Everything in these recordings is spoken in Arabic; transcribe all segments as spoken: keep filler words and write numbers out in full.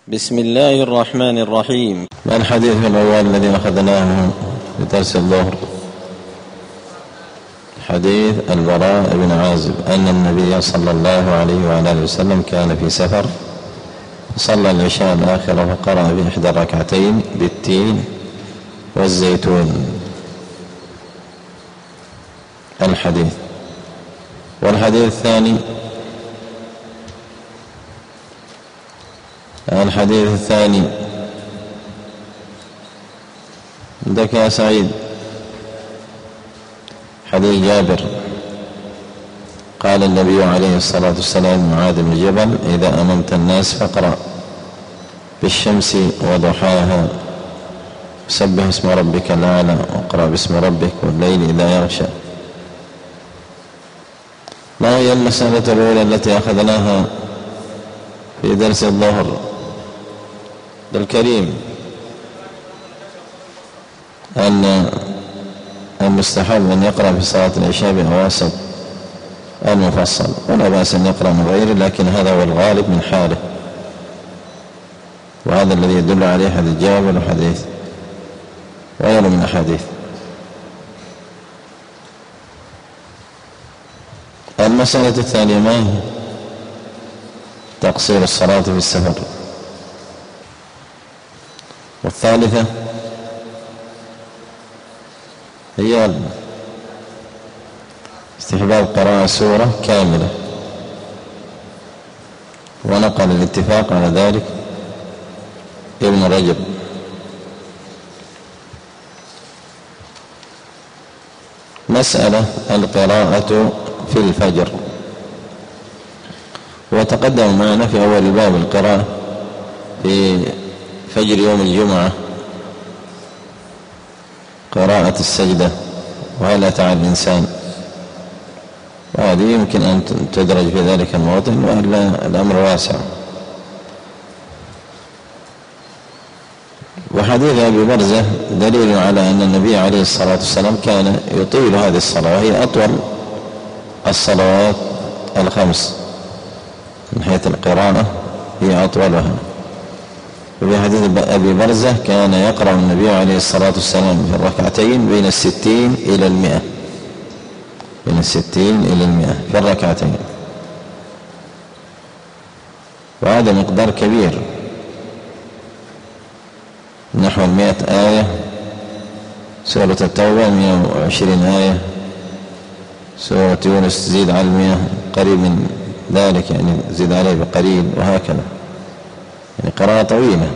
بسم الله الرحمن الرحيم. ما الحديث الأول الذي أخذناه في درس الظهر؟ حديث البراء بن عازب أن النبي صلى الله عليه وعلى آله وسلم كان في سفر صلى العشاء الآخرة فقرأ بإحدى الركعتين بالتين والزيتون. الحديث. والحديث الثاني الحديث الثاني عندك يا سعيد حديث جابر قال النبي عليه الصلاة والسلام معاذ بن جبل: إذا أممت الناس فاقرأ بالشمس وضحاها، سبح اسم ربك الأعلى، واقرأ باسم ربك والليل إذا يغشى. ما هي المسألة الأولى التي أخذناها في درس الظهر؟ الكريم أن المستحب أن يقرأ في صلاة العشاء بأواسط المفصل، ولا بأس أن يقرأ من غيره، لكن هذا هو الغالب من حاله، وهذا الذي يدل عليه حديث جابر وحديث غيره من أحاديث. المسألة الثانية ما هي؟ تقصير الصلاة في السفر. والثالثة هي استحباب قراءة سورة كاملة، ونقل الاتفاق على ذلك ابن رجب. مسألة القراءة في الفجر، وتقدم معنا في أول باب القراءة في فجر يوم الجمعة قراءة السجدة وهل أتى على الإنسان، وهذه يمكن أن تدرج في ذلك الموطن، وإلا الأمر واسع. وحديث أبي برزة دليل على أن النبي عليه الصلاة والسلام كان يطيل هذه الصلاة، وهي أطول الصلوات الخمس من حيث القراءة، هي أطولها. وفي حديث أبي برزة كان يقرأ النبي عليه الصلاة والسلام في الركعتين بين الستين إلى المئة بين الستين إلى المئة في الركعتين، وهذا مقدار كبير، نحو المئة آية. سورة التوبة مئة وعشرين آية، سورة يونس تزيد على المئة، قريب من ذلك يعني زيد عليه بقليل، وهكذا، يعني قراءة طويلة.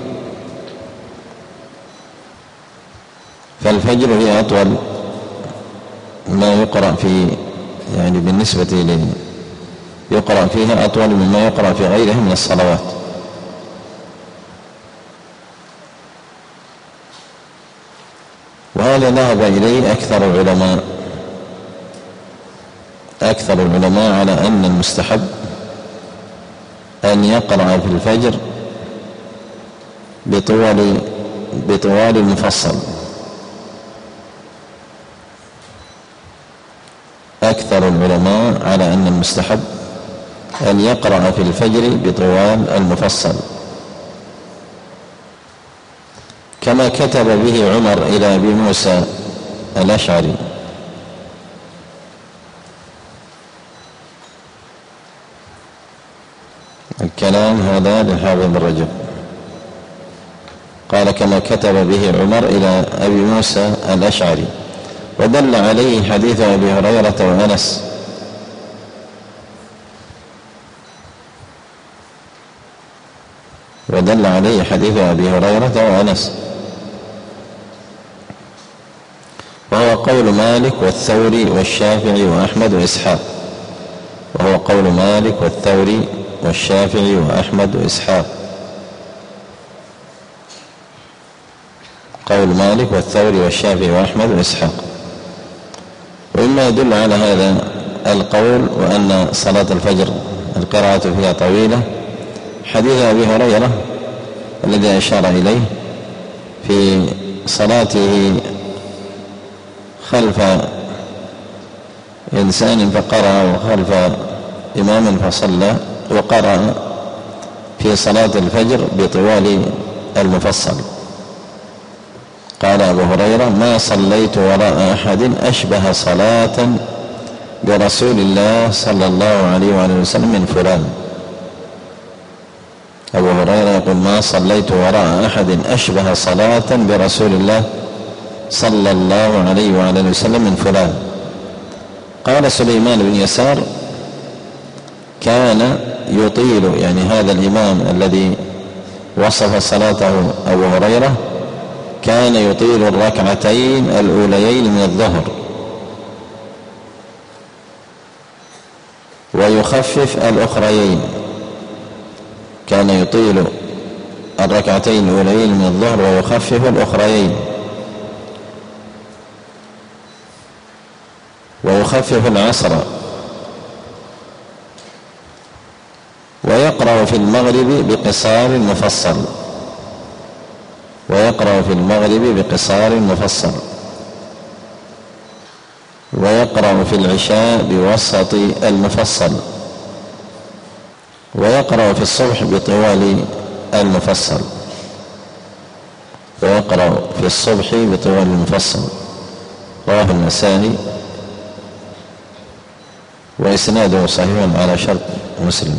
فالفجر هي أطول ما يقرأ في يعني بالنسبة لي يقرأ فيها أطول مما يقرأ في غيرها من الصلوات. وهذا ذهب إليه أكثر العلماء أكثر العلماء على أن المستحب أن يقرأ في الفجر بطوال بطوال المفصل. أكثر العلماء على أن المستحب أن يقرأ في الفجر بطوال المفصل، كما كتب به عمر إلى أبي موسى الأشعري. الكلام هذا للحافظ بن رجب، قال كما كتب به عمر إلى أبي موسى الأشعري، ودل عليه حديث أبي هريرة وأنس ودل عليه حديث أبي هريرة وأنس وهو قول مالك والثوري والشافعي وأحمد وإسحاق وهو قول مالك والثوري والشافعي وأحمد وإسحاق قول مالك والثوري والشافعي وأحمد وإسحاق. ومما يدل على هذا القول وأن صلاة الفجر القراءة فيها طويلة حديث أبي هريرة الذي أشار إليه في صلاته خلف إنسان فقرأ، وخلف إمام فصلى، وقرأ في صلاة الفجر بطوال المفصل. قال أبو هريرة: ما صليت وراء أحد أشبه صلاة برسول الله صلى الله عليه وآله وسلم من فلان. أبو هريرة يقول: ما صليت وراء أحد أشبه صلاة برسول الله صلى الله عليه وآله وسلم من فلان. قال سليمان بن يسار: كان يطيل، يعني هذا الإمام الذي وصف صلاته أبو هريرة كان يطيل الركعتين الأوليين من الظهر ويخفف الأخريين. كان يطيل الركعتين الأوليين من الظهر ويخفف الأخريين، ويخفف العصر، ويقرأ في المغرب بقصار مفصل ويقرأ في المغرب بقصار مفصل ويقرأ في العشاء بوسط المفصل، ويقرأ في الصبح بطوال المفصل ويقرأ في الصبح بطوال المفصل. رواه النسائي وإسناده صحيح على شرط مسلم.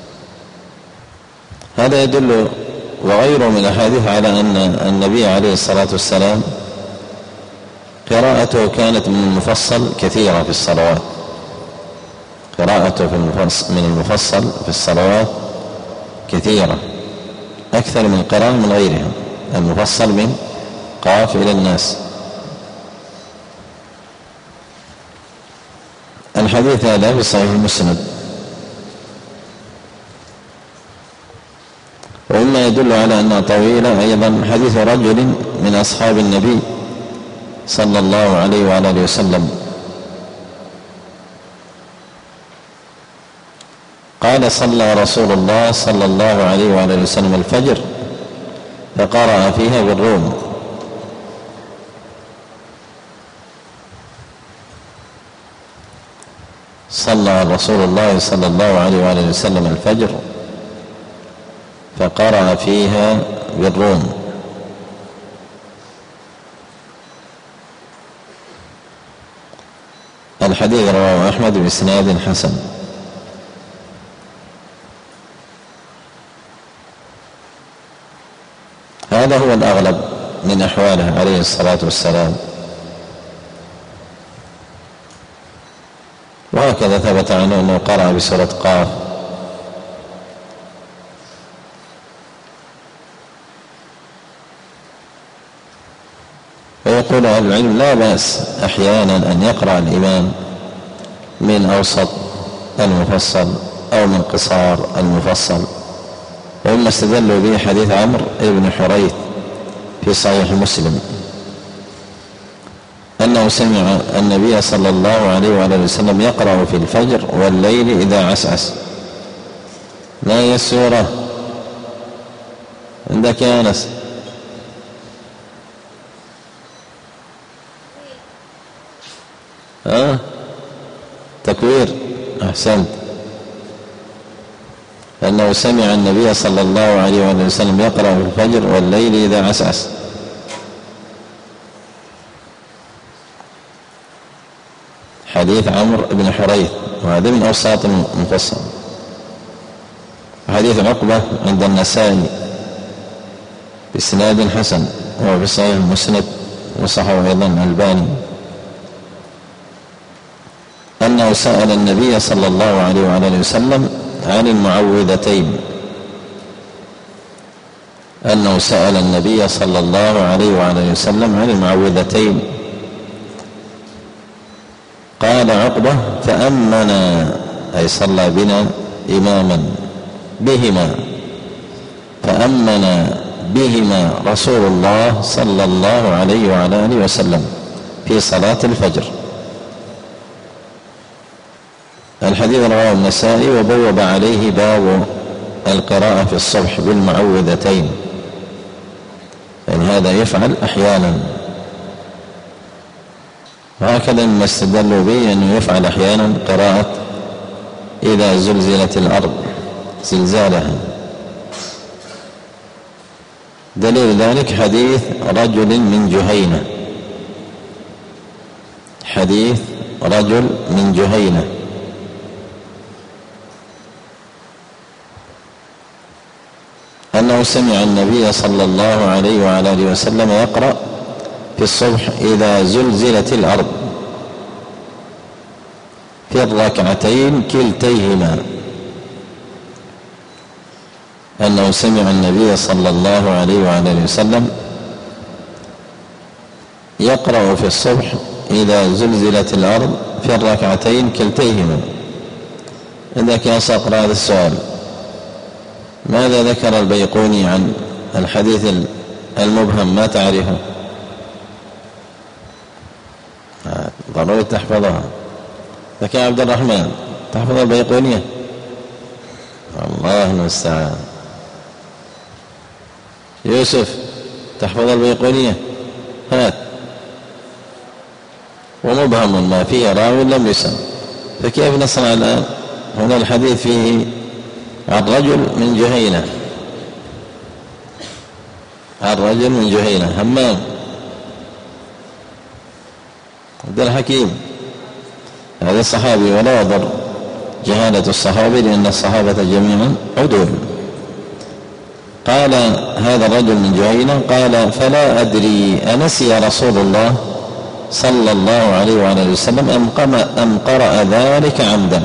هذا يدل وغيره من الأحاديث على أن النبي عليه الصلاة والسلام قراءته كانت من المفصل كثيرة في الصلوات. قراءته في المفصل من المفصل في الصلوات كثيرة، أكثر من قراءة من غيرها. المفصل من قاف إلى الناس. الحديث هذا في صحيح مسلم. ومما يدل على أنها طويلة أيضا حديث رجل من أصحاب النبي صلى الله عليه وعلى آله وسلم قال: صلى رسول الله صلى الله عليه وعلى آله وسلم الفجر فقرأ فيها بالروم. صلى رسول الله صلى الله عليه وعلى آله وسلم الفجر فقرأ فيها بالروم. الحديث رواه أحمد بإسناد حسن. هذا هو الأغلب من أحواله عليه الصلاة والسلام، وهكذا ثبت عنه أنه قرأ بسورة قاف. ويقول أهل العلم: لا بأس أحيانا أن يقرأ الإمام من أوسط المفصل أو من قصار المفصل. ومما استدلوا به حديث عمرو بن حريث في صحيح مسلم أنه سمع النبي صلى الله عليه وآله وسلم يقرأ في الفجر والليل إذا عسعس. ما هي السورة عندك يا أنس؟ ها؟ تكوير. أحسنت. أنه سمع النبي صلى الله عليه وآله وسلم يقرأ في الفجر والليل إذا عسعس. حديث عمرو بن حريث، وهذا من أوساط المفصل. حديث عقبة عند النسائي بإسناد حسن، وهو في صحيح مسند وصححه أيضا الألباني، أنه سأل النبي صلى الله عليه وآله وسلم عن المعوذتين أنه سأل النبي صلى الله عليه وآله وسلم عن المعوذتين. قال عقبة: فأمنا، أي صلى بنا إماما بهما، فأمنا بهما رسول الله صلى الله عليه وعلى آله وسلم في صلاة الفجر. الحديث رواه النسائي وبوب عليه باب القراءة في الصبح بالمعوذتين، يعني هذا يفعل أحيانا، وهكذا مما استدلوا به أنه يفعل أحيانا قراءة إذا زلزلت الأرض زلزالها. دليل ذلك حديث رجل من جهينة، حديث رجل من جهينة أنه سمع النبي صلى الله عليه وعلى آله وسلم يقرأ في الصبح إذا زلزلت الأرض في الركعتين كلتيهما، أنه سمع النبي صلى الله عليه وعلى آله وسلم يقرأ في الصبح إذا زلزلت الأرض في الركعتين كلتيهما. عندك يا سأقرأ هذا السؤال: ماذا ذكر البيقوني عن الحديث المبهم؟ ما تعرفه؟ ضروري تحفظها. لك يا عبد الرحمن تحفظ البيقونية؟ الله المستعان. يوسف تحفظ البيقونية؟ هات. ومبهم ما فيه راوي لم يسم، فكيف نصنع الآن؟ هنا الحديث فيه عن رجل من جهينة، عن رجل من جهينة. همام عبد الحكيم هذا الصحابي، ولا يضر جهالة الصحابي لأن الصحابة جميعا عدول. قال هذا الرجل من جهينة قال: فلا أدري أنسي رسول الله صلى الله عليه وعلى آله وسلم أم قرأ ذلك عمدا،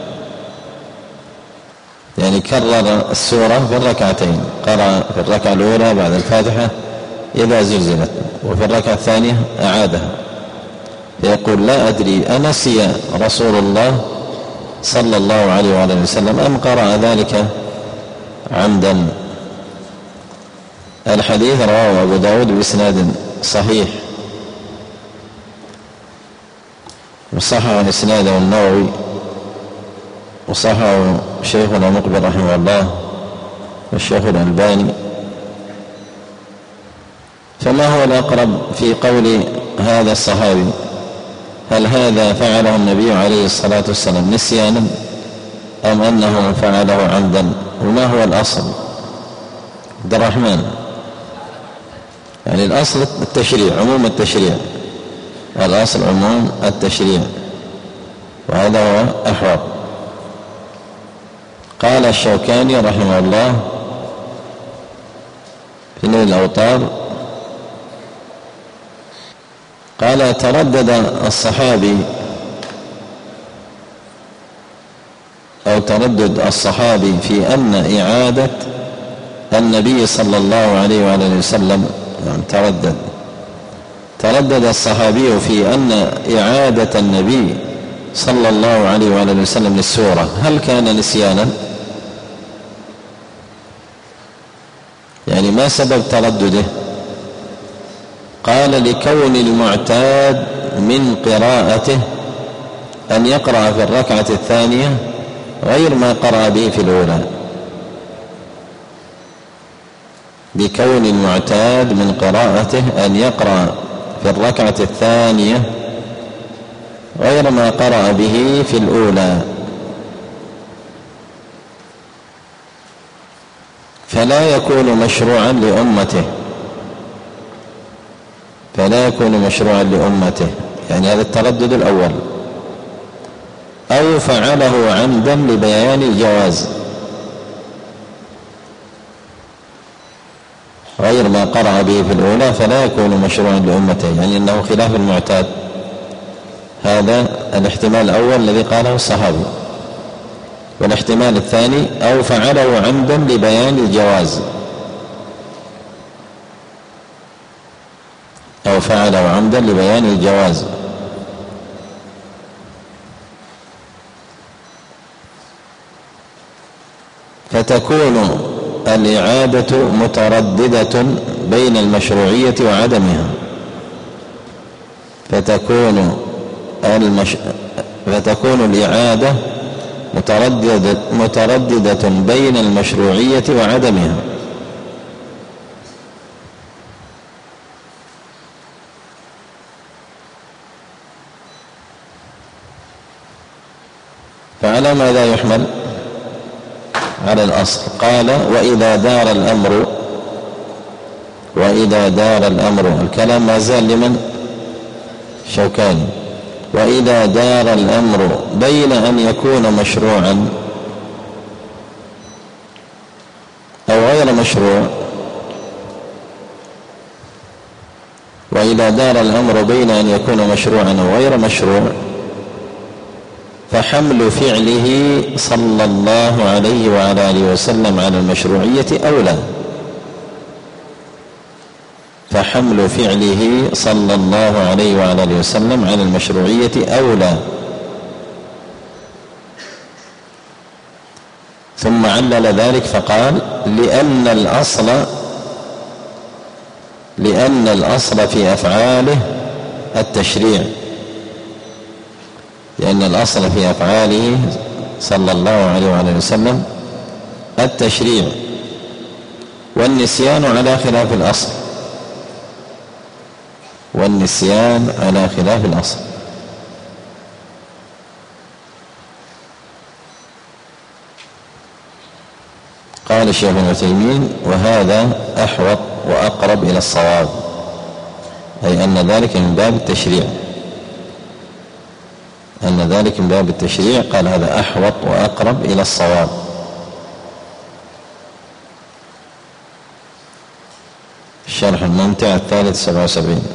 يعني كرر السورة في الركعتين، قرأ في الركعة الأولى بعد الفاتحة إذا زلزلت، وفي الركعة الثانية أعادها. فيقول: لا أدري أنسي رسول الله صلى الله عليه وعلى آله وسلم أم قرأ ذلك عمدا. الحديث رواه أبو داود بإسناد صحيح، وصحح إسناده النووي، وصححه شيخنا مقبل رحمه الله والشيخ الألباني. فما هو الأقرب في قول هذا الصحابي؟ هل هذا فعله النبي عليه الصلاة والسلام نسيانا أم أنه فعله عمدا؟ وما هو الأصل؟ عبد الرحمن، يعني الأصل التشريع، عموم التشريع، الأصل عموم التشريع، وهذا هو أحوط. قال الشوكاني رحمه الله في نيل الأوطار، قال: تردد الصحابي أو تردد الصحابي في أن إعادة النبي صلى الله عليه وعلى وسلم، يعني تردد تردد الصحابي في أن إعادة النبي صلى الله عليه وعلى وسلم للسورة هل كان نسيانا؟ يعني ما سبب تردده؟ قال: لكون المعتاد من قراءته أن يقرأ في الركعة الثانية غير ما قرأ به في الأولى. لكون المعتاد من قراءته أن يقرأ في الركعة الثانية غير ما قرأ به في الأولى، فلا يكون مشروعا لأمته فلا يكون مشروعا لأمته يعني هذا التردد الأول. أو فعله عمدا لبيان الجواز غير ما قرأ به في الأولى، فلا يكون مشروعا لأمته، يعني أنه خلاف المعتاد. هذا الاحتمال الأول الذي قاله الصحابي. والاحتمال الثاني: أو فعله عمدا لبيان الجواز أو فعله عمدا لبيان الجواز. فتكون الإعادة مترددة بين المشروعية وعدمها فتكون المش... فتكون الإعادة مترددة, مترددة بين المشروعية وعدمها. فعلى ماذا يحمل؟ على الأصل. قال: وإذا دار الأمر وإذا دار الأمر، الكلام ما زال لمن؟ شوكاني. وإذا دار الأمر بين أن يكون مشروعا أو غير مشروع، وإذا دار الأمر بين أن يكون مشروعا أو غير مشروع فحمل فعله صلى الله عليه وعلى آله وسلم على المشروعية أولى، فحمل فعله صلى الله عليه وعلى آله وسلم على المشروعية أولى. ثم علل ذلك فقال: لأن الأصل لأن الأصل في أفعاله التشريع، لأن الأصل في أفعاله صلى الله عليه وعلى وسلم التشريع، والنسيان على خلاف الأصل، والنسيان على خلاف الأصل. قال الشيخ ابن عثيمين: وهذا أحوط وأقرب إلى الصواب، أي أن ذلك من باب التشريع، أن ذلك من باب التشريع. قال: هذا أحوط وأقرب إلى الصواب. الشرح الممتع الثالث سبعة وسبعين.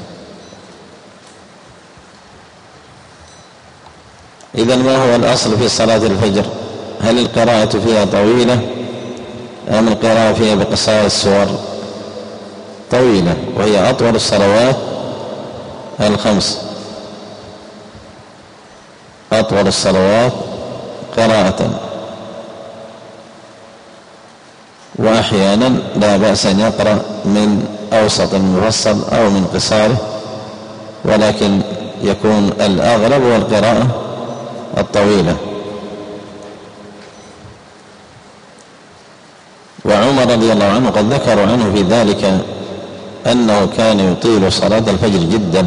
إذن ما هو الأصل في صلاة الفجر؟ هل القراءة فيها طويلة أم القراءة فيها بقصار السور؟ طويلة، وهي أطول الصلوات الخمس، أطول الصلوات قراءة، وأحيانا لا بأس أن يقرأ من أوسط المفصل أو من قصاره، ولكن يكون الأغلب والقراءة الطويلة. وعمر رضي الله عنه قد ذكروا عنه في ذلك أنه كان يطيل صلاة الفجر جدا،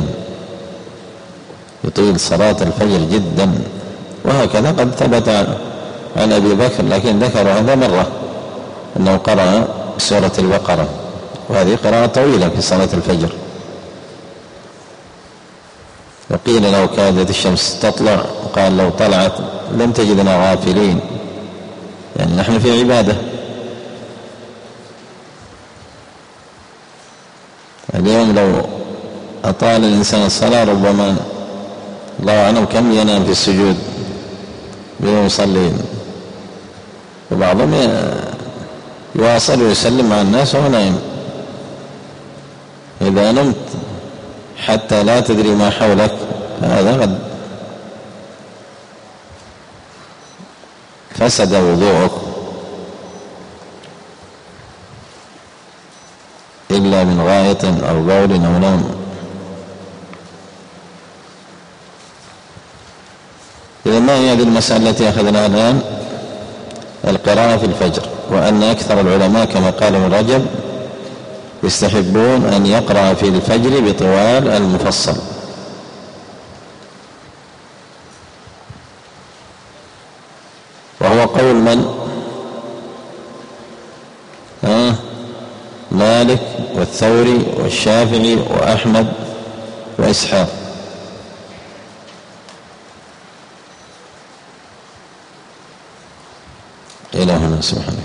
يطيل صلاة الفجر جدا، وهكذا قد ثبت عن أبي بكر، لكن ذكروا هذا مرة أنه قرأ سورة البقرة، وهذه قراءة طويلة في صلاة الفجر. وقيل لو كادت الشمس تطلع، وقال: لو طلعت لم تجدنا غافلين، يعني نحن في عبادة. اليوم لو أطال الإنسان الصلاة ربما الله أعلم كم ينام في السجود بين يصلين، وبعضهم يواصل ويسلم مع الناس وهو نائم. إذا نمت حتى لا تدري ما حولك هذا قد فسد وضوءك، إلا من غائط أو بول أو نوم. إذا ما هي هذه المسألة التي أخذناها الآن؟ القراءة في الفجر، وأن أكثر العلماء كما قال ابن رجب يستحبون أن يقرأ في الفجر بطوال المفصل. وهو قول من؟ ها؟ مالك والثوري والشافعي وأحمد وإسحاق. إلى هنا سبحانه.